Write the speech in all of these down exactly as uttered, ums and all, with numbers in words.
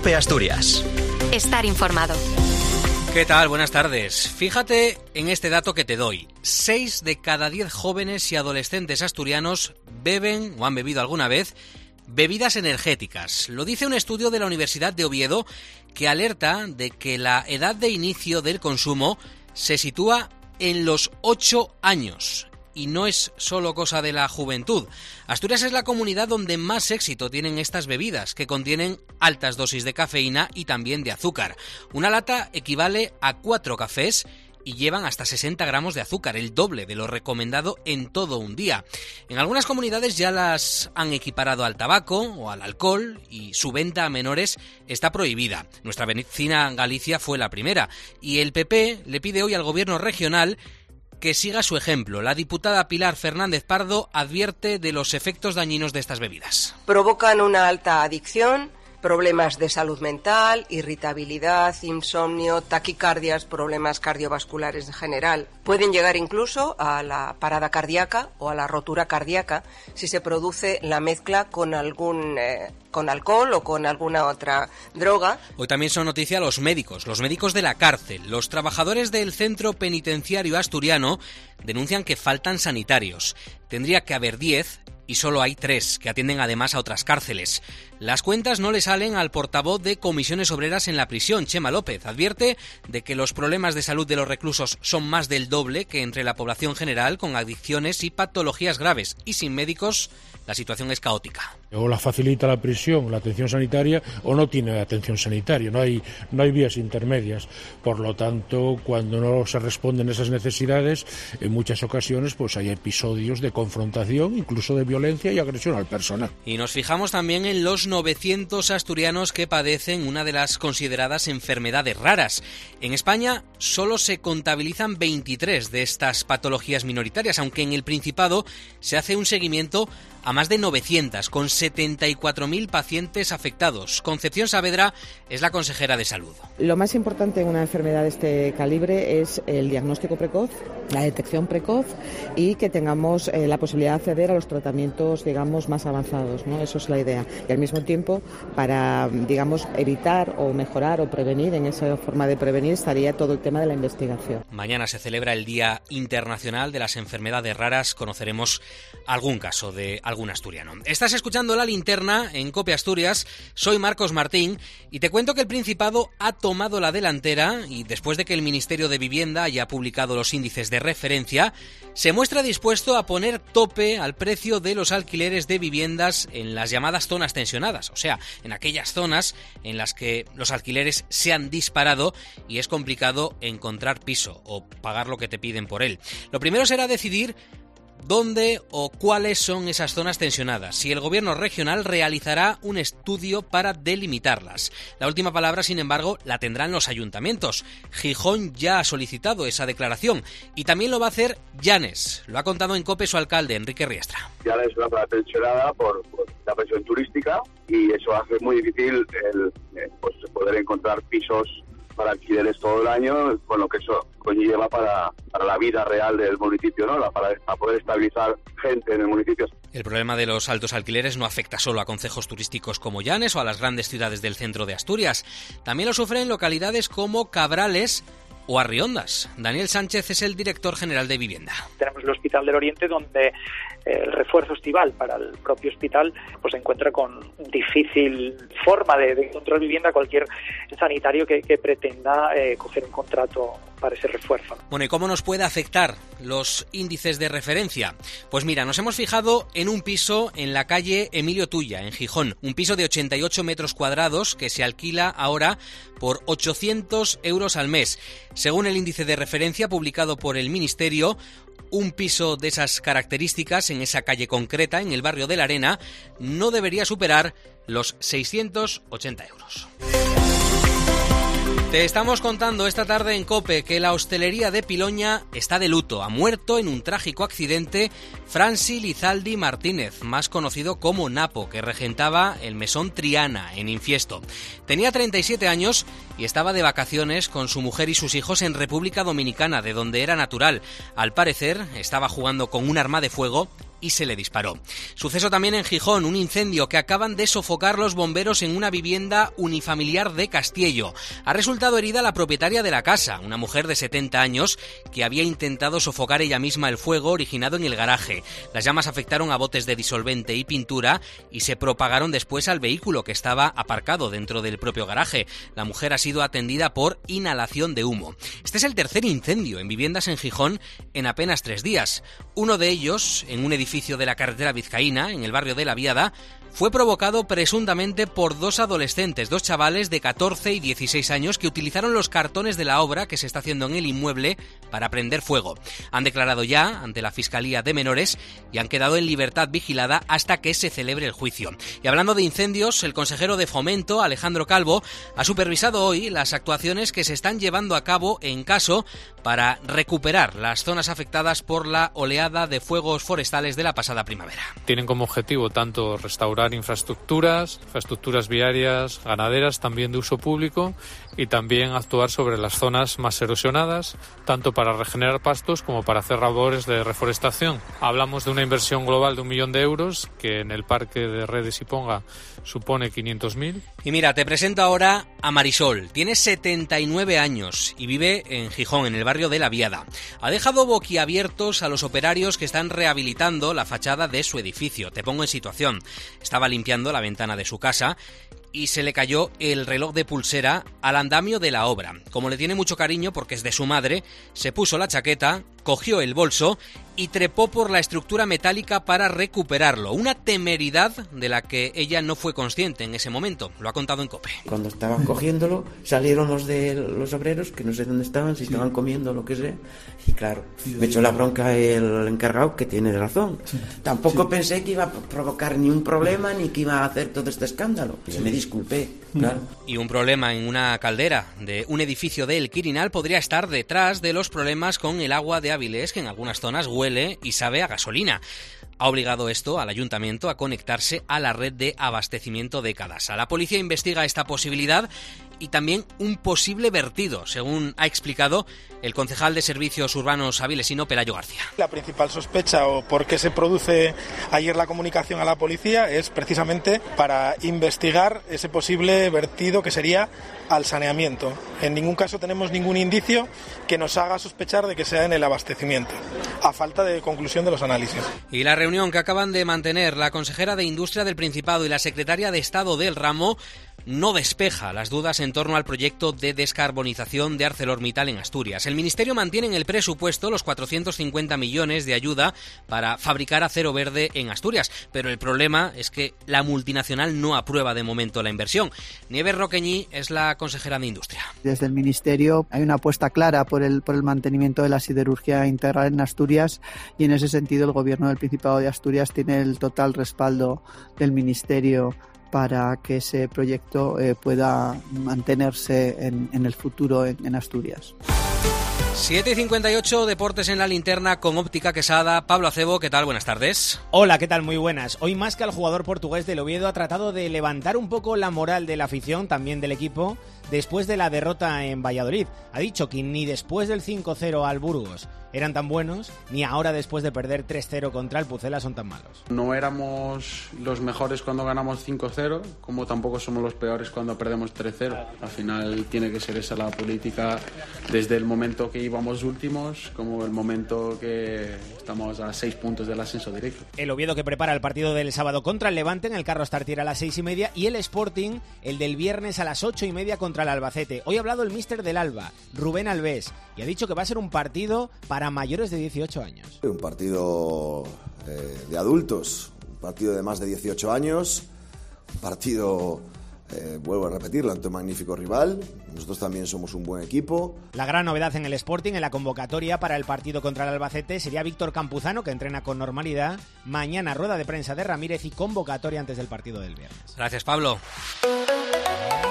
COPE Asturias. Estar informado. ¿Qué tal? Buenas tardes. Fíjate en este dato que te doy. Seis de cada diez jóvenes y adolescentes asturianos beben o han bebido alguna vez bebidas energéticas. Lo dice un estudio de la Universidad de Oviedo que alerta de que la edad de inicio del consumo se sitúa en los ocho años. Y no es solo cosa de la juventud. Asturias es la comunidad donde más éxito tienen estas bebidas, que contienen altas dosis de cafeína y también de azúcar. Una lata equivale a cuatro cafés y llevan hasta sesenta gramos de azúcar, el doble de lo recomendado en todo un día. En algunas comunidades ya las han equiparado al tabaco o al alcohol y su venta a menores está prohibida. Nuestra vecina Galicia fue la primera y el P P le pide hoy al gobierno regional que siga su ejemplo. La diputada Pilar Fernández Pardo advierte de los efectos dañinos de estas bebidas. Provocan una alta adicción, problemas de salud mental, irritabilidad, insomnio, taquicardias, problemas cardiovasculares en general. Pueden llegar incluso a la parada cardíaca o a la rotura cardíaca si se produce la mezcla con algún eh, con alcohol o con alguna otra droga. Hoy también son noticia los médicos, los médicos de la cárcel. Los trabajadores del centro penitenciario asturiano denuncian que faltan sanitarios. Tendría que haber diez y solo hay tres, que atienden además a otras cárceles. Las cuentas no le salen al portavoz de Comisiones Obreras en la prisión, Chema López. Advierte de que los problemas de salud de los reclusos son más del doble que entre la población general, con adicciones y patologías graves. Y sin médicos, la situación es caótica. O la facilita la prisión, la atención sanitaria, o no tiene atención sanitaria, no hay, no hay vías intermedias. Por lo tanto, cuando no se responden esas necesidades, en muchas ocasiones pues hay episodios de confrontación, incluso de violencia y agresión al personal. Y nos fijamos también en los novecientos asturianos que padecen una de las consideradas enfermedades raras. En España solo se contabilizan veintitrés de estas patologías minoritarias, aunque en el Principado se hace un seguimiento a más de novecientas, con setenta y cuatro mil pacientes afectados. Concepción Saavedra es la consejera de Salud. Lo más importante en una enfermedad de este calibre es el diagnóstico precoz, la detección precoz y que tengamos eh, la posibilidad de acceder a los tratamientos, digamos, más avanzados, ¿no? Eso es la idea. Y al mismo tiempo, para, digamos, evitar o mejorar o prevenir, en esa forma de prevenir estaría todo el tema de la investigación. Mañana se celebra el Día Internacional de las Enfermedades Raras. Conoceremos algún caso de algún asturiano. Estás escuchando La Linterna en COPE Asturias. Soy Marcos Martín y te cuento que el Principado ha tomado la delantera y después de que el Ministerio de Vivienda haya publicado los índices de referencia, se muestra dispuesto a poner tope al precio de los alquileres de viviendas en las llamadas zonas tensionadas, o sea, en aquellas zonas en las que los alquileres se han disparado y es complicado encontrar piso o pagar lo que te piden por él. Lo primero será decidir dónde o cuáles son esas zonas tensionadas. Si el gobierno regional realizará un estudio para delimitarlas. La última palabra, sin embargo, la tendrán los ayuntamientos. Gijón ya ha solicitado esa declaración y también lo va a hacer Llanes. Lo ha contado en COPE su alcalde, Enrique Riestra. Llanes es una zona tensionada por, por la presión turística y eso hace muy difícil el, eh, pues, poder encontrar pisos para alquileres todo el año, con lo que eso conlleva para, para la vida real del municipio, ¿no? Para, para poder estabilizar gente en el municipio. El problema de los altos alquileres no afecta solo a concejos turísticos como Llanes o a las grandes ciudades del centro de Asturias. También lo sufren localidades como Cabrales o Arriondas. Daniel Sánchez es el director general de Vivienda. Tenemos el Hospital del Oriente, donde el refuerzo estival para el propio hospital pues se encuentra con difícil forma de, de encontrar vivienda cualquier sanitario que, que pretenda eh, coger un contrato para ese refuerzo. Bueno, ¿y cómo nos puede afectar los índices de referencia? Pues mira, nos hemos fijado en un piso en la calle Emilio Tuya, en Gijón, un piso de ochenta y ocho metros cuadrados que se alquila ahora por ochocientos euros al mes. Según el índice de referencia publicado por el Ministerio, un piso de esas características en esa calle concreta, en el barrio de la Arena, no debería superar los seiscientos ochenta euros. Te estamos contando esta tarde en COPE que la hostelería de Piloña está de luto. Ha muerto en un trágico accidente Franci Lizaldi Martínez, más conocido como Napo, que regentaba el mesón Triana en Infiesto. Tenía treinta y siete años y estaba de vacaciones con su mujer y sus hijos en República Dominicana, de donde era natural. Al parecer, estaba jugando con un arma de fuego y se le disparó. Suceso también en Gijón, un incendio que acaban de sofocar los bomberos en una vivienda unifamiliar de Castiello. Ha resultado herida la propietaria de la casa, una mujer de setenta años que había intentado sofocar ella misma el fuego originado en el garaje. Las llamas afectaron a botes de disolvente y pintura y se propagaron después al vehículo que estaba aparcado dentro del propio garaje. La mujer ha sido atendida por inhalación de humo. Este es el tercer incendio en viviendas en Gijón en apenas tres días. Uno de ellos, en un edificio de la carretera vizcaína, en el barrio de La Viada, fue provocado presuntamente por dos adolescentes, dos chavales de catorce y dieciséis años que utilizaron los cartones de la obra que se está haciendo en el inmueble para prender fuego. Han declarado ya ante la Fiscalía de Menores y han quedado en libertad vigilada hasta que se celebre el juicio. Y hablando de incendios, el consejero de Fomento, Alejandro Calvo, ha supervisado hoy las actuaciones que se están llevando a cabo en caso para recuperar las zonas afectadas por la oleada de fuegos forestales de la pasada primavera. Tienen como objetivo tanto restaurar infraestructuras, infraestructuras viarias, ganaderas, también de uso público, y también actuar sobre las zonas más erosionadas, tanto para regenerar pastos como para hacer labores de reforestación. Hablamos de una inversión global de un millón de euros, que en el parque de Redes y Ponga supone quinientos mil. Y mira, te presento ahora a Marisol. Tiene setenta y nueve años y vive en Gijón, en el barrio de La Viada. Ha dejado boquiabiertos a los operarios que están rehabilitando la fachada de su edificio. Te pongo en situación. Estaba limpiando la ventana de su casa y se le cayó el reloj de pulsera al andamio de la obra. Como le tiene mucho cariño porque es de su madre, se puso la chaqueta, cogió el bolso y trepó por la estructura metálica para recuperarlo. Una temeridad de la que ella no fue consciente en ese momento. Lo ha contado en COPE. Cuando estaban cogiéndolo, salieron los de los obreros, que no sé dónde estaban, si sí. estaban comiendo o lo que sea. Y claro, me echó la bronca el encargado, que tiene razón. Sí. Tampoco sí. pensé que iba a provocar ni un problema, ni que iba a hacer todo este escándalo. Sí. Me disculpé, claro. Y un problema en una caldera de un edificio de El Quirinal podría estar detrás de los problemas con el agua de Avilés, que en algunas zonas huele y sabe a gasolina. Ha obligado esto al ayuntamiento a conectarse a la red de abastecimiento de Cadasa. La policía investiga esta posibilidad y también un posible vertido, según ha explicado el concejal de Servicios Urbanos avilesino Pelayo García. La principal sospecha o por qué se produce ayer la comunicación a la policía es precisamente para investigar ese posible vertido que sería al saneamiento. En ningún caso tenemos ningún indicio que nos haga sospechar de que sea en el abastecimiento, a falta de conclusión de los análisis. Y la reunión que acaban de mantener la consejera de Industria del Principado y la secretaria de Estado del ramo no despeja las dudas en torno al proyecto de descarbonización de ArcelorMittal en Asturias. El Ministerio mantiene en el presupuesto los cuatrocientos cincuenta millones de ayuda para fabricar acero verde en Asturias, pero el problema es que la multinacional no aprueba de momento la inversión. Nieves Roqueñí es la consejera de Industria. Desde el Ministerio hay una apuesta clara por el, por el mantenimiento de la siderurgia integral en Asturias, y en ese sentido el Gobierno del Principado de Asturias tiene el total respaldo del Ministerio para que ese proyecto eh, pueda mantenerse en, en el futuro en, en Asturias. siete y cincuenta y ocho, deportes en la linterna con Óptica Quesada. Pablo Acebo, ¿qué tal? Buenas tardes. Hola, ¿qué tal? Muy buenas. Hoy más que el jugador portugués del Oviedo ha tratado de levantar un poco la moral de la afición, también del equipo, después de la derrota en Valladolid. Ha dicho que ni después del cinco cero al Burgos eran tan buenos, ni ahora después de perder tres cero contra el Pucela son tan malos. No éramos los mejores cuando ganamos cinco cero, como tampoco somos los peores cuando perdemos tres cero. Al final tiene que ser esa la política desde el momento que íbamos últimos, como el momento que estamos a seis puntos del ascenso directo. El Oviedo, que prepara el partido del sábado contra el Levante en el Carlos Tartiere a las seis y media, y el Sporting, el del viernes a las ocho y media contra el Albacete. Hoy ha hablado el míster del Alba, Rubén Alves, y ha dicho que va a ser un partido para mayores de dieciocho años. Un partido eh, de adultos, un partido de más de dieciocho años, un partido, eh, vuelvo a repetirlo, ante un magnífico rival. Nosotros también somos un buen equipo. La gran novedad en el Sporting, en la convocatoria para el partido contra el Albacete, sería Víctor Campuzano, que entrena con normalidad. Mañana rueda de prensa de Ramírez y convocatoria antes del partido del viernes. Gracias, Pablo.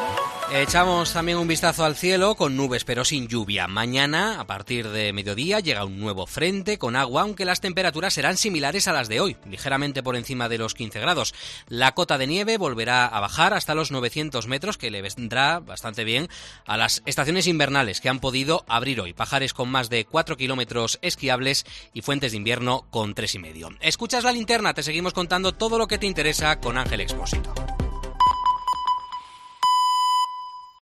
Echamos también un vistazo al cielo con nubes pero sin lluvia. Mañana, a partir de mediodía, llega un nuevo frente con agua, aunque las temperaturas serán similares a las de hoy, ligeramente por encima de los quince grados. La cota de nieve volverá a bajar hasta los novecientos metros, que le vendrá bastante bien a las estaciones invernales que han podido abrir hoy. Pajares con más de cuatro kilómetros esquiables y Fuentes de Invierno con tres y medio. Escuchas La Linterna, te seguimos contando todo lo que te interesa con Ángel Expósito.